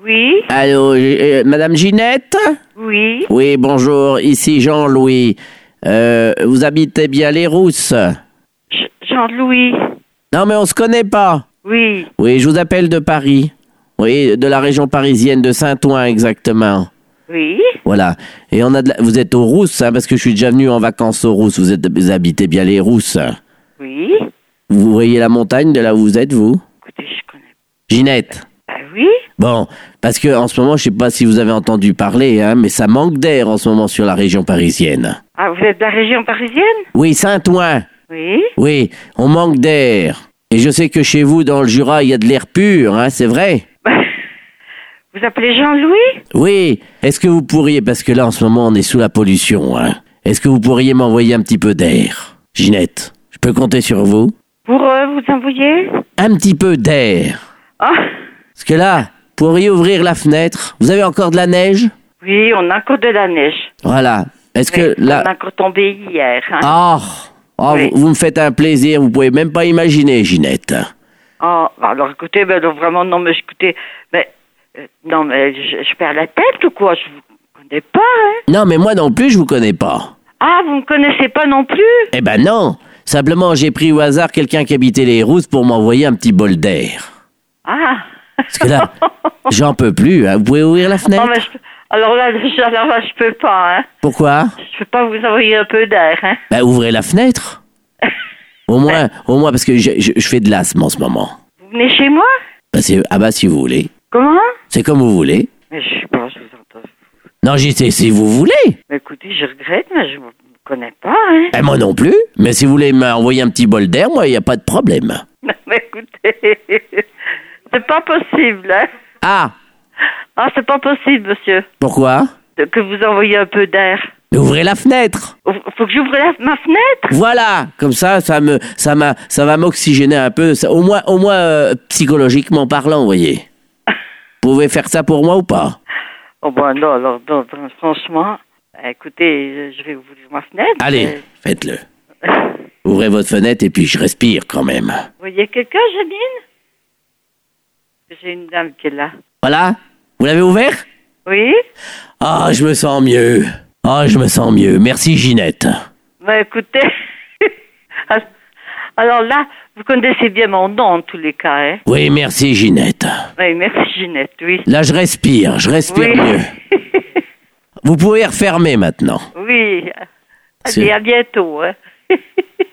Oui. Allô, Madame Ginette? Oui. Oui, bonjour, ici Jean-Louis. Vous habitez bien les Rousses? Jean-Louis. Non, mais on se connaît pas. Oui. Oui, je vous appelle de Paris. Oui, de la région parisienne, de Saint-Ouen exactement. Oui. Voilà. Et vous êtes aux Rousses, hein, parce que je suis déjà venu en vacances aux Rousses. Vous habitez bien les Rousses. Oui. Vous voyez la montagne de là où vous êtes, vous? Écoutez, je connais. Ginette? Oui. Bon, parce que en ce moment, je sais pas si vous avez entendu parler, hein, mais ça manque d'air en ce moment sur la région parisienne. Ah, vous êtes de la région parisienne? Oui, Saint-Ouen. Oui. Oui, on manque d'air. Et je sais que chez vous, dans le Jura, il y a de l'air pur, hein, c'est vrai? Vous appelez Jean-Louis? Oui. Est-ce que vous pourriez, parce que là, en ce moment, on est sous la pollution, hein, est-ce que vous pourriez m'envoyer un petit peu d'air? Ginette, je peux compter sur vous? Pour vous envoyer? Un petit peu d'air. Ah. Parce que là, pourriez ouvrir la fenêtre? Vous avez encore de la neige? Oui, on a encore de la neige. Voilà. Est-ce que là... On a encore tombé hier. Hein. Oui. Vous me faites un plaisir, vous pouvez même pas imaginer, Ginette. Oh, alors écoutez, vraiment, non, mais écoutez, non, mais je perds la tête ou quoi? Je vous connais pas, hein? Non, mais moi non plus, je vous connais pas. Ah, vous me connaissez pas non plus? Eh ben non. Simplement, j'ai pris au hasard quelqu'un qui habitait les Rousses pour m'envoyer un petit bol d'air. Ah. Parce que là, j'en peux plus, hein. Vous pouvez ouvrir la fenêtre? Oh, mais alors là, je peux pas, hein. Pourquoi? Je peux pas vous envoyer un peu d'air, hein. Ben, ouvrez la fenêtre. Au moins, parce que je fais de l'asthme en ce moment. Vous venez chez moi? Ben, si vous voulez. Comment? C'est comme vous voulez. Mais je sais pas, je vous entends. Non, j'y sais, si vous voulez. Mais écoutez, je regrette, mais je vous connais pas, hein. Ben, moi non plus. Mais si vous voulez m'envoyer un petit bol d'air, moi, il n'y a pas de problème. Non, mais écoutez, c'est pas possible, hein. Ah! Ah, c'est pas possible, monsieur. Pourquoi? Que vous envoyiez un peu d'air. Mais ouvrez la fenêtre. Faut que j'ouvre ma fenêtre? Voilà, comme ça va m'oxygéner un peu, au moins psychologiquement parlant, vous voyez. Vous pouvez faire ça pour moi ou pas? Oh ben non, alors non, franchement, écoutez, je vais ouvrir ma fenêtre. Allez, faites-le. Ouvrez votre fenêtre et puis je respire quand même. Vous voyez quelqu'un, Janine? J'ai une dame qui est là. Voilà, vous l'avez ouvert? Oui. Ah, je me sens mieux. Merci Ginette. Ben écoutez, alors là, vous connaissez bien mon nom en tous les cas, hein? Oui, merci Ginette. Oui, merci Ginette, oui. Là, je respire oui. mieux. Vous pouvez refermer maintenant. Oui. Allez, à bientôt, hein.